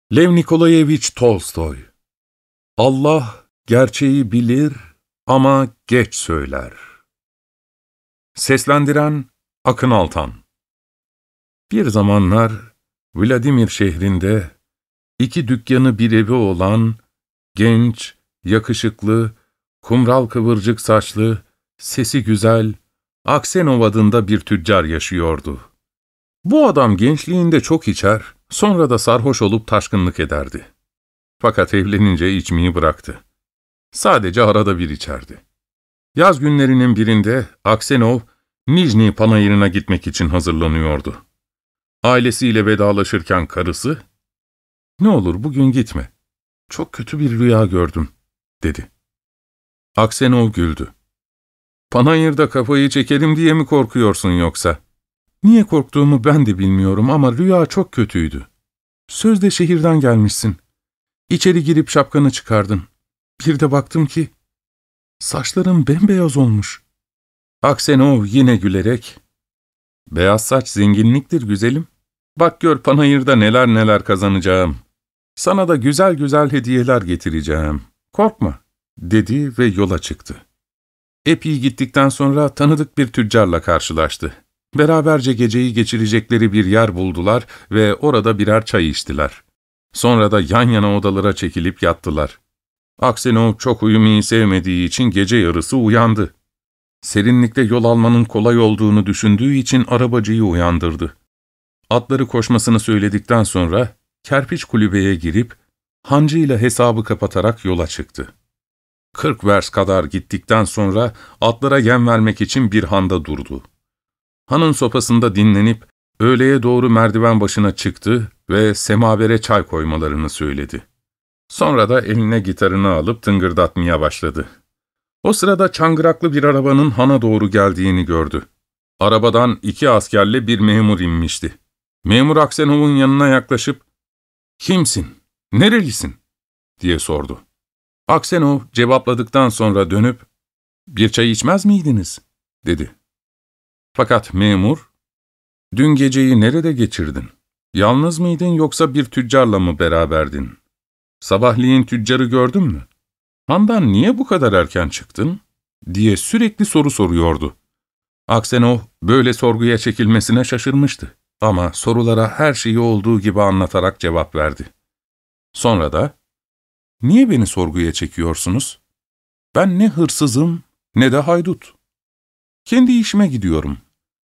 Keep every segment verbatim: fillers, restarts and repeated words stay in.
Lev Nikolayevich Tolstoy. Allah gerçeği bilir ama geç söyler. Seslendiren Akın Altan. Bir zamanlar Vladimir şehrinde iki dükkanı bir evi olan genç, yakışıklı, kumral kıvırcık saçlı, sesi güzel, Aksenov adında bir tüccar yaşıyordu. Bu adam gençliğinde çok içer, sonra da sarhoş olup taşkınlık ederdi. Fakat evlenince içmeyi bıraktı. Sadece arada bir içerdi. Yaz günlerinin birinde Aksenov, Nijni panayırına gitmek için hazırlanıyordu. Ailesiyle vedalaşırken karısı, ''Ne olur bugün gitme, çok kötü bir rüya gördüm.'' dedi. Aksenov güldü. ''Panayırda kafayı çekerim diye mi korkuyorsun yoksa? Niye korktuğumu ben de bilmiyorum ama rüya çok kötüydü. Sözde şehirden gelmişsin. İçeri girip şapkanı çıkardın. Bir de baktım ki saçların bembeyaz olmuş.'' Aksenov yine gülerek, ''Beyaz saç zenginliktir güzelim. Bak gör panayırda neler neler kazanacağım. Sana da güzel güzel hediyeler getireceğim. Korkma.'' dedi ve yola çıktı. Epey gittikten sonra tanıdık bir tüccarla karşılaştı. Beraberce geceyi geçirecekleri bir yer buldular ve orada birer çay içtiler. Sonra da yan yana odalara çekilip yattılar. Aksenov çok uyumayı sevmediği için gece yarısı uyandı. Serinlikte yol almanın kolay olduğunu düşündüğü için arabacıyı uyandırdı. Atları koşmasını söyledikten sonra kerpiç kulübeye girip hancıyla hesabı kapatarak yola çıktı. Kırk vers kadar gittikten sonra atlara yem vermek için bir handa durdu. Hanın sopasında dinlenip öğleye doğru merdiven başına çıktı ve semavere çay koymalarını söyledi. Sonra da eline gitarını alıp tıngırdatmaya başladı. O sırada çangıraklı bir arabanın hana doğru geldiğini gördü. Arabadan iki askerle bir memur inmişti. Memur Aksenov'un yanına yaklaşıp, ''Kimsin, nerelisin?'' diye sordu. Aksenov cevapladıktan sonra dönüp, ''Bir çay içmez miydiniz?'' dedi. Fakat memur, ''Dün geceyi nerede geçirdin? Yalnız mıydın yoksa bir tüccarla mı beraberdin? Sabahleyin tüccarı gördün mü? Handan niye bu kadar erken çıktın?'' diye sürekli soru soruyordu. Aksenov böyle sorguya çekilmesine şaşırmıştı ama sorulara her şeyi olduğu gibi anlatarak cevap verdi. Sonra da, ''Niye beni sorguya çekiyorsunuz? Ben ne hırsızım ne de haydut. Kendi işime gidiyorum.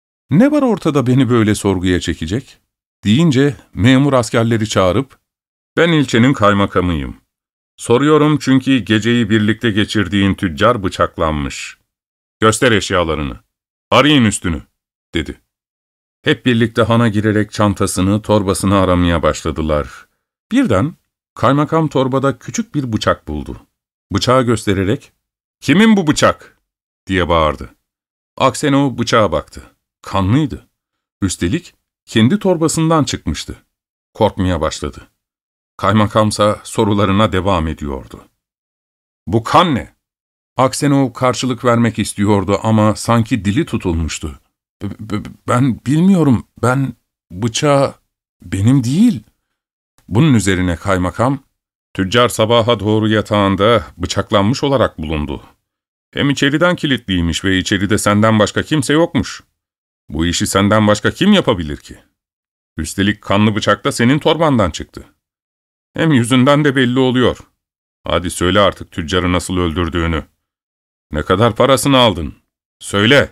Ne var ortada beni böyle sorguya çekecek?'' deyince memur askerleri çağırıp, ''Ben ilçenin kaymakamıyım. Soruyorum çünkü geceyi birlikte geçirdiğin tüccar bıçaklanmış. Göster eşyalarını. Arayın üstünü.'' dedi. Hep birlikte hana girerek çantasını, torbasını aramaya başladılar. Birden kaymakam torbada küçük bir bıçak buldu. Bıçağı göstererek, ''Kimin bu bıçak?'' diye bağırdı. Aksenov bıçağa baktı. Kanlıydı. Üstelik kendi torbasından çıkmıştı. Korkmaya başladı. Kaymakamsa sorularına devam ediyordu. ''Bu kan ne?'' Aksenov karşılık vermek istiyordu ama sanki dili tutulmuştu. B- b- ''Ben bilmiyorum, ben bıçağı benim değil.'' Bunun üzerine kaymakam, ''Tüccar sabaha doğru yatağında bıçaklanmış olarak bulundu. Hem içeriden kilitliymiş ve içeride senden başka kimse yokmuş. Bu işi senden başka kim yapabilir ki? Üstelik kanlı bıçak da senin torbandan çıktı. Hem yüzünden de belli oluyor. Hadi söyle artık tüccarı nasıl öldürdüğünü. Ne kadar parasını aldın? Söyle.''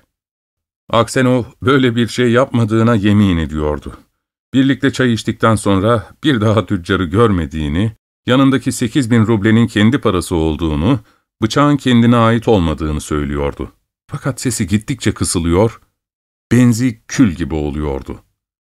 Aksenov böyle bir şey yapmadığına yemin ediyordu. Birlikte çay içtikten sonra bir daha tüccarı görmediğini, yanındaki sekiz bin rublenin kendi parası olduğunu, bıçağın kendine ait olmadığını söylüyordu. Fakat sesi gittikçe kısılıyor, benzi kül gibi oluyordu.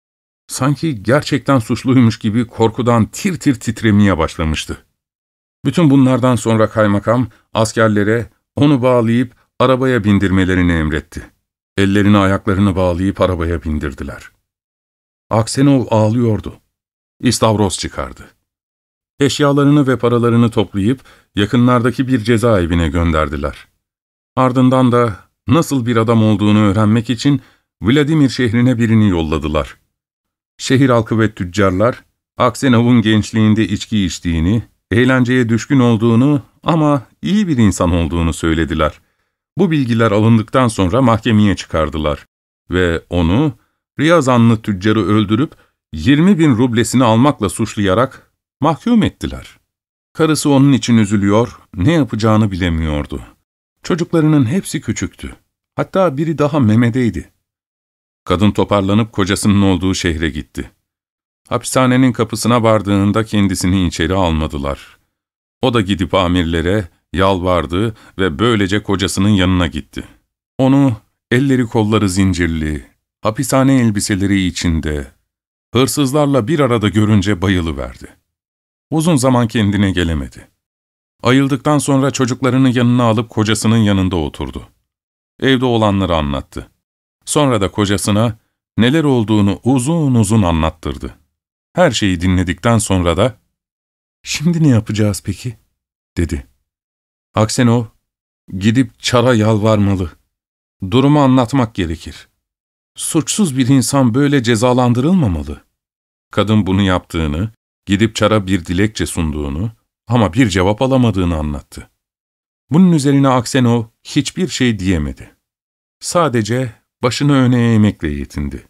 Sanki gerçekten suçluymuş gibi korkudan tir tir titremeye başlamıştı. Bütün bunlardan sonra kaymakam askerlere onu bağlayıp arabaya bindirmelerini emretti. Ellerini ayaklarını bağlayıp arabaya bindirdiler. Aksenov ağlıyordu. İstavroz çıkardı. Eşyalarını ve paralarını toplayıp yakınlardaki bir cezaevine gönderdiler. Ardından da nasıl bir adam olduğunu öğrenmek için Vladimir şehrine birini yolladılar. Şehir halkı ve tüccarlar Aksenov'un gençliğinde içki içtiğini, eğlenceye düşkün olduğunu ama iyi bir insan olduğunu söylediler. Bu bilgiler alındıktan sonra mahkemeye çıkardılar ve onu Riyazanlı tüccarı öldürüp yirmi bin rublesini almakla suçlayarak mahkum ettiler. Karısı onun için üzülüyor, ne yapacağını bilemiyordu. Çocuklarının hepsi küçüktü. Hatta biri daha memedeydi. Kadın toparlanıp kocasının olduğu şehre gitti. Hapishanenin kapısına vardığında kendisini içeri almadılar. O da gidip amirlere yalvardı ve böylece kocasının yanına gitti. Onu elleri kolları zincirli, hapishane elbiseleri içinde, hırsızlarla bir arada görünce bayılıverdi. Uzun zaman kendine gelemedi. Ayıldıktan sonra çocuklarını yanına alıp kocasının yanında oturdu. Evde olanları anlattı. Sonra da kocasına neler olduğunu uzun uzun anlattırdı. Her şeyi dinledikten sonra da, ''Şimdi ne yapacağız peki?'' dedi. Aksenov, ''Gidip Çar'a yalvarmalı. Durumu anlatmak gerekir. Suçsuz bir insan böyle cezalandırılmamalı.'' Kadın bunu yaptığını, gidip Çar'a bir dilekçe sunduğunu ama bir cevap alamadığını anlattı. Bunun üzerine Aksenov hiçbir şey diyemedi. Sadece başını öne eğmekle yetindi.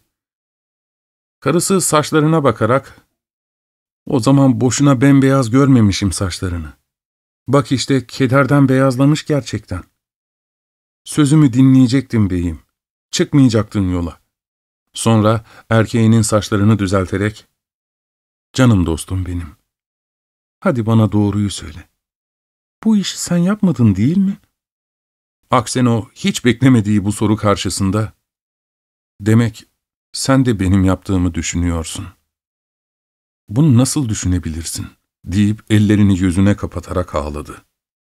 Karısı saçlarına bakarak, ''O zaman boşuna bembeyaz görmemişim saçlarını. Bak işte kederden beyazlamış gerçekten. Sözümü dinleyecektin beyim, çıkmayacaktın yola.'' Sonra erkeğinin saçlarını düzelterek, ''Canım dostum benim, hadi bana doğruyu söyle. Bu işi sen yapmadın değil mi?'' Aksenov hiç beklemediği bu soru karşısında, ''Demek sen de benim yaptığımı düşünüyorsun. Bunu nasıl düşünebilirsin?'' deyip ellerini yüzüne kapatarak ağladı.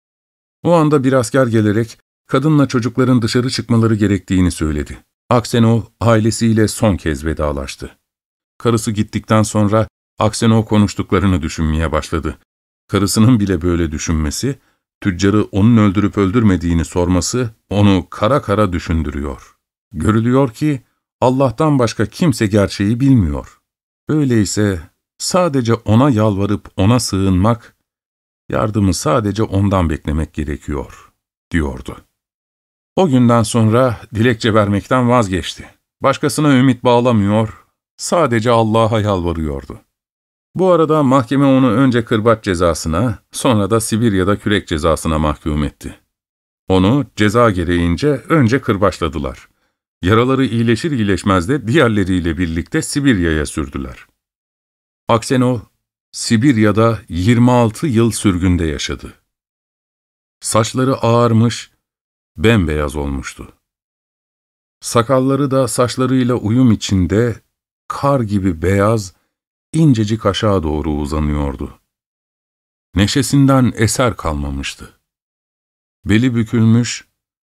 O anda bir asker gelerek kadınla çocukların dışarı çıkmaları gerektiğini söyledi. Aksenov ailesiyle son kez vedalaştı. Karısı gittikten sonra Aksenov konuştuklarını düşünmeye başladı. Karısının bile böyle düşünmesi, tüccarı onun öldürüp öldürmediğini sorması onu kara kara düşündürüyor. Görülüyor ki Allah'tan başka kimse gerçeği bilmiyor. Öyleyse sadece ona yalvarıp ona sığınmak, yardımı sadece ondan beklemek gerekiyor, diyordu. O günden sonra dilekçe vermekten vazgeçti. Başkasına ümit bağlamıyor, sadece Allah'a yalvarıyordu. Bu arada mahkeme onu önce kırbaç cezasına, sonra da Sibirya'da kürek cezasına mahkum etti. Onu ceza gereğince önce kırbaçladılar. Yaraları iyileşir iyileşmez de diğerleriyle birlikte Sibirya'ya sürdüler. Aksenov, Sibirya'da yirmi altı yıl sürgünde yaşadı. Saçları ağarmış, bembeyaz olmuştu. Sakalları da saçlarıyla uyum içinde kar gibi beyaz, incecik aşağı doğru uzanıyordu. Neşesinden eser kalmamıştı. Beli bükülmüş,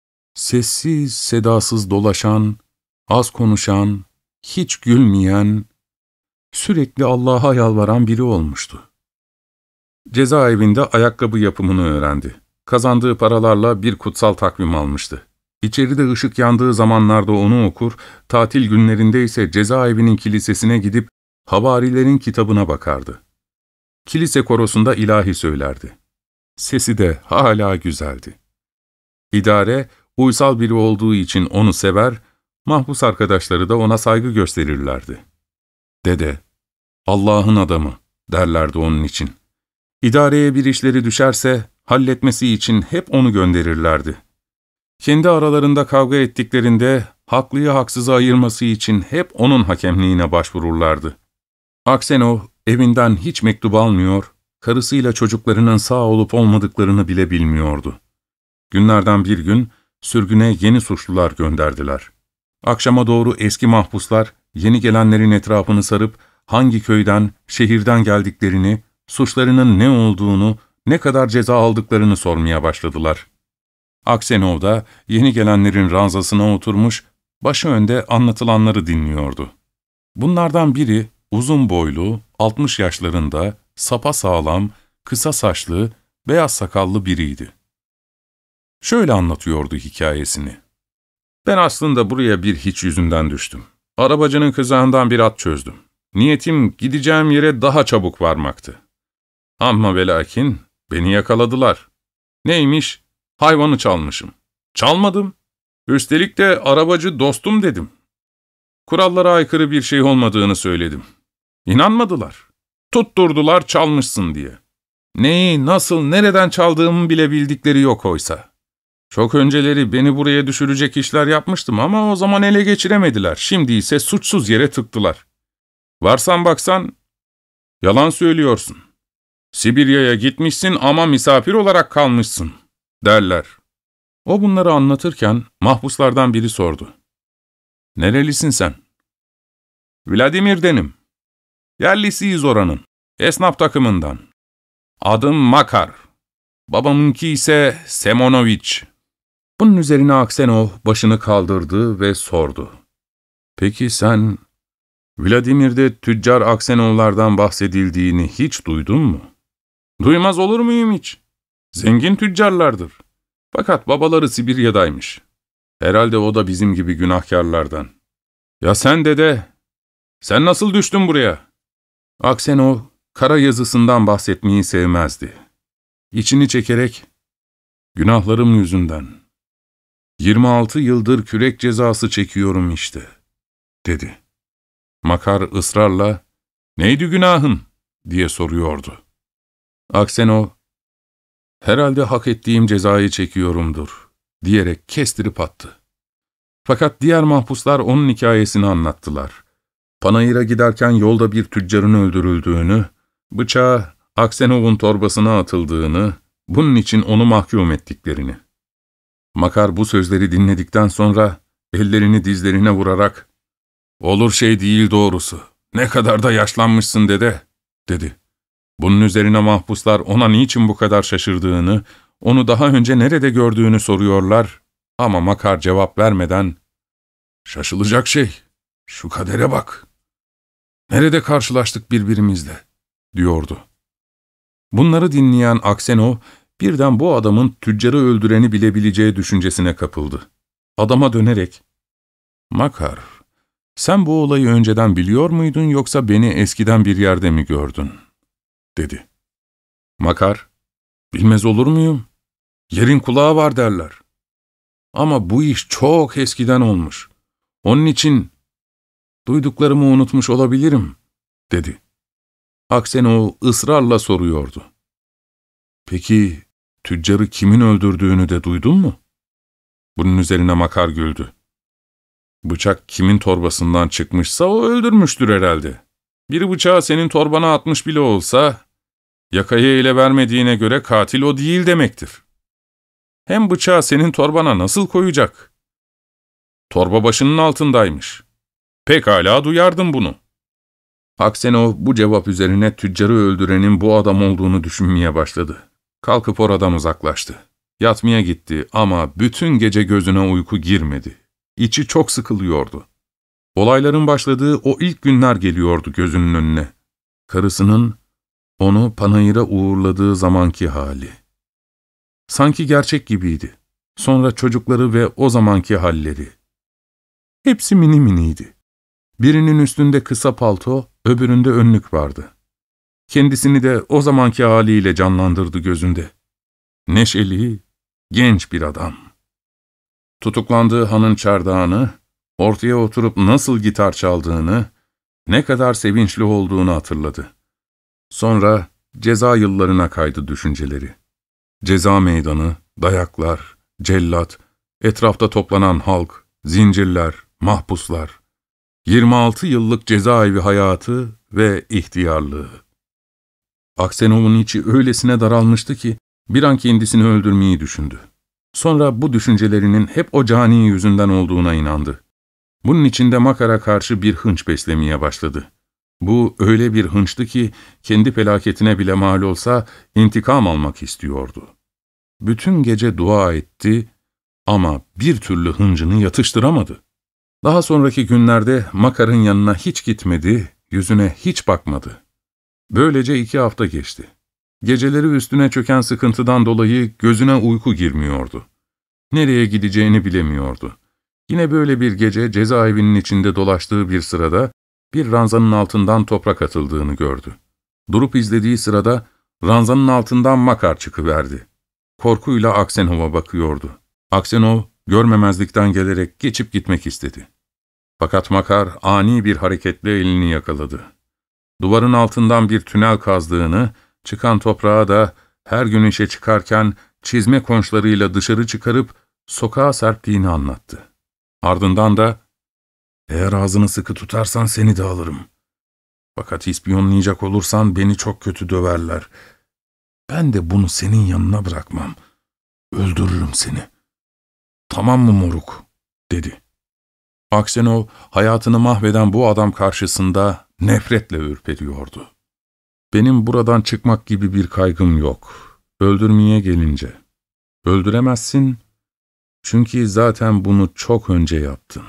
sessiz sedasız dolaşan, az konuşan, hiç gülmeyen, sürekli Allah'a yalvaran biri olmuştu. Cezaevinde ayakkabı yapımını öğrendi. Kazandığı paralarla bir kutsal takvim almıştı. İçeride ışık yandığı zamanlarda onu okur, tatil günlerinde ise cezaevinin kilisesine gidip havarilerin kitabına bakardı. Kilise korosunda ilahi söylerdi. Sesi de hala güzeldi. İdare, uysal biri olduğu için onu sever, mahpus arkadaşları da ona saygı gösterirlerdi. ''Dede, Allah'ın adamı'' derlerdi onun için. İdareye bir işleri düşerse, halletmesi için hep onu gönderirlerdi. Kendi aralarında kavga ettiklerinde, haklıyı haksızı ayırması için hep onun hakemliğine başvururlardı. Aksenov, evinden hiç mektup almıyor, karısıyla çocuklarının sağ olup olmadıklarını bile bilmiyordu. Günlerden bir gün, sürgüne yeni suçlular gönderdiler. Akşama doğru eski mahpuslar, yeni gelenlerin etrafını sarıp, hangi köyden, şehirden geldiklerini, suçlarının ne olduğunu, ne kadar ceza aldıklarını sormaya başladılar. Aksenov da yeni gelenlerin ranzasına oturmuş, başı önde anlatılanları dinliyordu. Bunlardan biri, uzun boylu, altmış yaşlarında, sapasağlam, kısa saçlı, beyaz sakallı biriydi. Şöyle anlatıyordu hikayesini. ''Ben aslında buraya bir hiç yüzünden düştüm. Arabacının kızağından bir at çözdüm. Niyetim gideceğim yere daha çabuk varmaktı. Ama ve lakin beni yakaladılar. Neymiş? Hayvanı çalmışım. Çalmadım. Üstelik de arabacı dostum dedim. Kurallara aykırı bir şey olmadığını söyledim. İnanmadılar. Tutturdular çalmışsın diye. Neyi, nasıl, nereden çaldığımı bile bildikleri yok oysa. Çok önceleri beni buraya düşürecek işler yapmıştım ama o zaman ele geçiremediler. Şimdi ise suçsuz yere tıktılar. Varsan baksan, yalan söylüyorsun. Sibirya'ya gitmişsin ama misafir olarak kalmışsın, derler. O bunları anlatırken mahpuslardan biri sordu. Nerelisin sen? Vladimir'denim. Yerlisiyiz oranın. Esnaf takımından. Adım Makar. Babamınki ise Semonoviç. Bunun üzerine Aksenov başını kaldırdı ve sordu. Peki sen Vladimir'de tüccar Aksenovlardan bahsedildiğini hiç duydun mu? Duymaz olur muyum hiç? Zengin tüccarlardır. Fakat babaları Sibirya'daymış. Herhalde o da bizim gibi günahkarlardan. Ya sen dede, sen nasıl düştün buraya? Aksenov, kara yazısından bahsetmeyi sevmezdi. İçini çekerek, günahlarım yüzünden, yirmi altı yıldır kürek cezası çekiyorum işte, dedi. Makar ısrarla, neydi günahın, diye soruyordu. Aksenov, herhalde hak ettiğim cezayı çekiyorumdur, diyerek kestirip attı. Fakat diğer mahpuslar onun hikayesini anlattılar. Panayır'a giderken yolda bir tüccarın öldürüldüğünü, bıçağı Aksenov'un torbasına atıldığını, bunun için onu mahkum ettiklerini. Makar bu sözleri dinledikten sonra ellerini dizlerine vurarak, ''Olur şey değil doğrusu, ne kadar da yaşlanmışsın dede.'' dedi. Bunun üzerine mahpuslar ona niçin bu kadar şaşırdığını, onu daha önce nerede gördüğünü soruyorlar ama Makar cevap vermeden, ''Şaşılacak şey, şu kadere bak. Nerede karşılaştık birbirimizle?'' diyordu. Bunları dinleyen Aksenov, birden bu adamın tüccarı öldüreni bilebileceği düşüncesine kapıldı. Adama dönerek, ''Makar, sen bu olayı önceden biliyor muydun yoksa beni eskiden bir yerde mi gördün?'' dedi. Makar, ''Bilmez olur muyum? Yerin kulağı var derler. Ama bu iş çok eskiden olmuş. Onun için duyduklarımı unutmuş olabilirim.'' dedi. Aksenov ısrarla soruyordu. ''Peki tüccarı kimin öldürdüğünü de duydun mu?'' Bunun üzerine Makar güldü. ''Bıçak kimin torbasından çıkmışsa o öldürmüştür herhalde. Bir bıçağı senin torbana atmış bile olsa, yakayı ele vermediğine göre katil o değil demektir. Hem bıçağı senin torbana nasıl koyacak? Torba başının altındaymış. Pekala duyardım bunu.'' Aksenov bu cevap üzerine tüccarı öldürenin bu adam olduğunu düşünmeye başladı. Kalkıp oradan uzaklaştı. Yatmaya gitti ama bütün gece gözüne uyku girmedi. İçi çok sıkılıyordu. Olayların başladığı o ilk günler geliyordu gözünün önüne. Karısının onu panayıra uğurladığı zamanki hali. Sanki gerçek gibiydi. Sonra çocukları ve o zamanki halleri. Hepsi mini miniydi. Birinin üstünde kısa palto, öbüründe önlük vardı. Kendisini de o zamanki haliyle canlandırdı gözünde. Neşeli, genç bir adam. Tutuklandığı hanın çardağını, ortaya oturup nasıl gitar çaldığını, ne kadar sevinçli olduğunu hatırladı. Sonra ceza yıllarına kaydı düşünceleri. Ceza meydanı, dayaklar, cellat, etrafta toplanan halk, zincirler, mahpuslar, yirmi altı yıllık cezaevi hayatı ve ihtiyarlığı. Aksenov'un içi öylesine daralmıştı ki bir an kendisini öldürmeyi düşündü. Sonra bu düşüncelerinin hep o cani yüzünden olduğuna inandı. Bunun içinde Makar'a karşı bir hınç beslemeye başladı. Bu öyle bir hınçtı ki kendi felaketine bile mal olsa intikam almak istiyordu. Bütün gece dua etti ama bir türlü hıncını yatıştıramadı. Daha sonraki günlerde Makar'ın yanına hiç gitmedi, yüzüne hiç bakmadı. Böylece iki hafta geçti. Geceleri üstüne çöken sıkıntıdan dolayı gözüne uyku girmiyordu. Nereye gideceğini bilemiyordu. Yine böyle bir gece cezaevinin içinde dolaştığı bir sırada bir ranzanın altından toprak atıldığını gördü. Durup izlediği sırada ranzanın altından Makar çıkıverdi. Korkuyla Aksenov'a bakıyordu. Aksenov görmemezlikten gelerek geçip gitmek istedi. Fakat Makar ani bir hareketle elini yakaladı. Duvarın altından bir tünel kazdığını, çıkan toprağa da her gün işe çıkarken çizme konçlarıyla dışarı çıkarıp sokağa serptiğini anlattı. Ardından da, ''Eğer ağzını sıkı tutarsan seni de alırım. Fakat ispiyonlayacak olursan beni çok kötü döverler. Ben de bunu senin yanına bırakmam. Öldürürüm seni. Tamam mı moruk?'' dedi. Aksenov, hayatını mahveden bu adam karşısında nefretle ürperiyordu. ''Benim buradan çıkmak gibi bir kaygım yok. Öldürmeye gelince. Öldüremezsin, çünkü zaten bunu çok önce yaptın.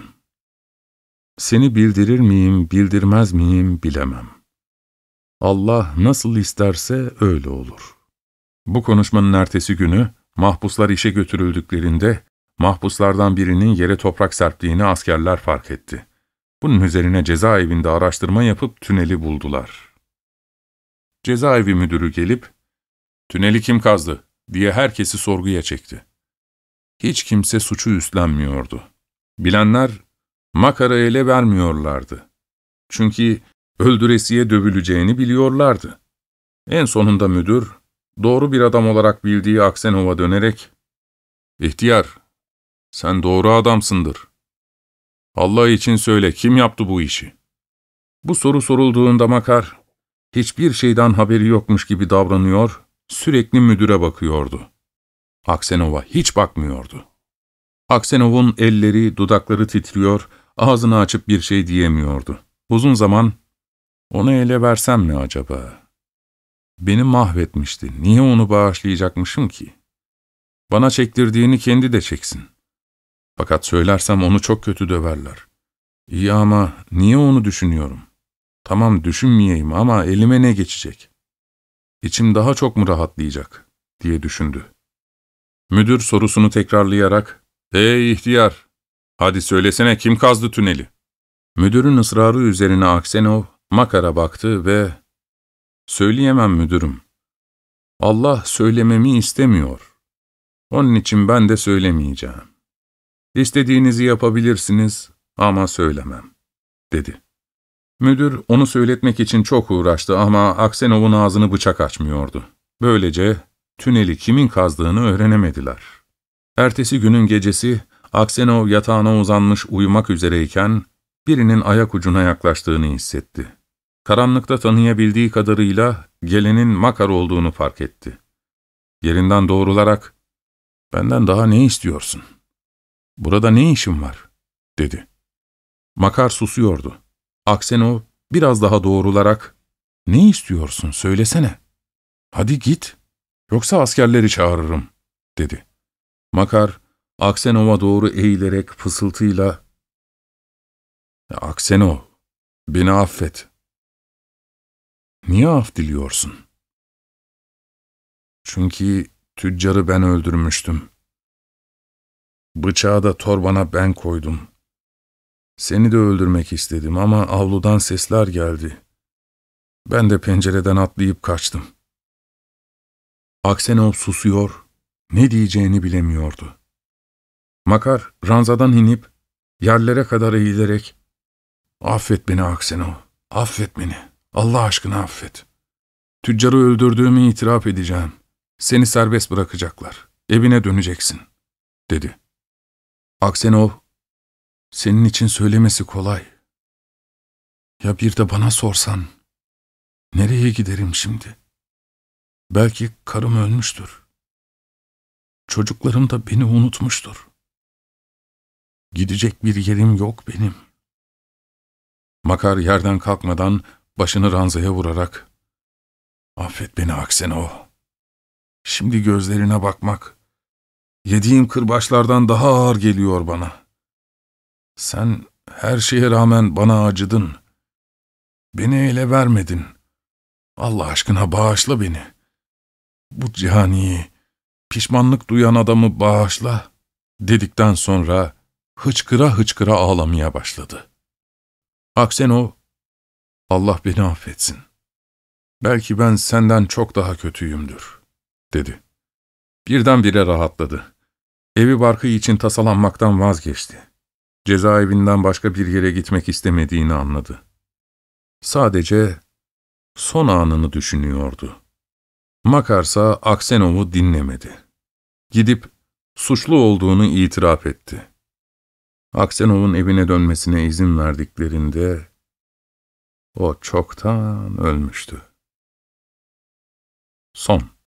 Seni bildirir miyim, bildirmez miyim bilemem. Allah nasıl isterse öyle olur.'' Bu konuşmanın ertesi günü, mahpuslar işe götürüldüklerinde, mahpuslardan birinin yere toprak serptiğini askerler fark etti. Bunun üzerine cezaevinde araştırma yapıp tüneli buldular. Cezaevi müdürü gelip, ''Tüneli kim kazdı?'' diye herkesi sorguya çekti. Hiç kimse suçu üstlenmiyordu. Bilenler, Makar'ı ele vermiyorlardı. Çünkü öldüresiye dövüleceğini biliyorlardı. En sonunda müdür, doğru bir adam olarak bildiği Aksenov'a dönerek, ''İhtiyar, sen doğru adamsındır. Allah için söyle, kim yaptı bu işi?'' Bu soru sorulduğunda Makar, hiçbir şeyden haberi yokmuş gibi davranıyor, sürekli müdüre bakıyordu. Aksenov'a hiç bakmıyordu. Aksenov'un elleri, dudakları titriyor, ağzını açıp bir şey diyemiyordu. Uzun zaman, ''Onu ele versem mi acaba? Beni mahvetmişti, niye onu bağışlayacakmışım ki? Bana çektirdiğini kendi de çeksin. Fakat söylersem onu çok kötü döverler. İyi ama niye onu düşünüyorum? Tamam düşünmeyeyim ama elime ne geçecek? İçim daha çok mu rahatlayacak?'' diye düşündü. Müdür sorusunu tekrarlayarak, ''Ey ihtiyar, hadi söylesene kim kazdı tüneli?'' Müdürün ısrarı üzerine Aksenov, Makar'a baktı ve, ''Söyleyemem müdürüm. Allah söylememi istemiyor. Onun için ben de söylemeyeceğim. İstediğinizi yapabilirsiniz ama söylemem.'' dedi. Müdür onu söyletmek için çok uğraştı ama Aksenov'un ağzını bıçak açmıyordu. Böylece tüneli kimin kazdığını öğrenemediler. Ertesi günün gecesi Aksenov yatağına uzanmış uyumak üzereyken birinin ayak ucuna yaklaştığını hissetti. Karanlıkta tanıyabildiği kadarıyla gelenin Makar olduğunu fark etti. Yerinden doğrularak, ''Benden daha ne istiyorsun? Burada ne işin var?'' dedi. Makar susuyordu. Aksenov biraz daha doğrularak, ''Ne istiyorsun, söylesene. Hadi git, yoksa askerleri çağırırım.'' dedi. Makar, Aksenov'a doğru eğilerek fısıltıyla, ''Aksenov, beni affet.'' ''Niye af diliyorsun?'' ''Çünkü tüccarı ben öldürmüştüm. Bıçağı da torbana ben koydum. Seni de öldürmek istedim ama avludan sesler geldi. Ben de pencereden atlayıp kaçtım.'' Aksenov susuyor, ne diyeceğini bilemiyordu. Makar ranzadan inip yerlere kadar eğilerek, ''Affet beni Aksenov, affet beni, Allah aşkına affet. Tüccarı öldürdüğümü itiraf edeceğim. Seni serbest bırakacaklar, evine döneceksin.'' dedi. Aksenov, ''Senin için söylemesi kolay. Ya bir de bana sorsan, nereye giderim şimdi? Belki karım ölmüştür. Çocuklarım da beni unutmuştur. Gidecek bir yerim yok benim.'' Makar yerden kalkmadan başını ranzaya vurarak, ''Affet beni Aksenov. Şimdi gözlerine bakmak, yediğim kırbaçlardan daha ağır geliyor bana. Sen her şeye rağmen bana acıdın. Beni ele vermedin. Allah aşkına bağışla beni. Bu caniyi, pişmanlık duyan adamı bağışla.'' dedikten sonra hıçkıra hıçkıra ağlamaya başladı. Aksenov, Allah beni affetsin. Belki ben senden çok daha kötüyümdür, dedi. Birdenbire rahatladı. Evi barkı için tasalanmaktan vazgeçti. Cezaevinden başka bir yere gitmek istemediğini anladı. Sadece son anını düşünüyordu. Makarsa Aksenov'u dinlemedi. Gidip suçlu olduğunu itiraf etti. Aksenov'un evine dönmesine izin verdiklerinde o çoktan ölmüştü. Son.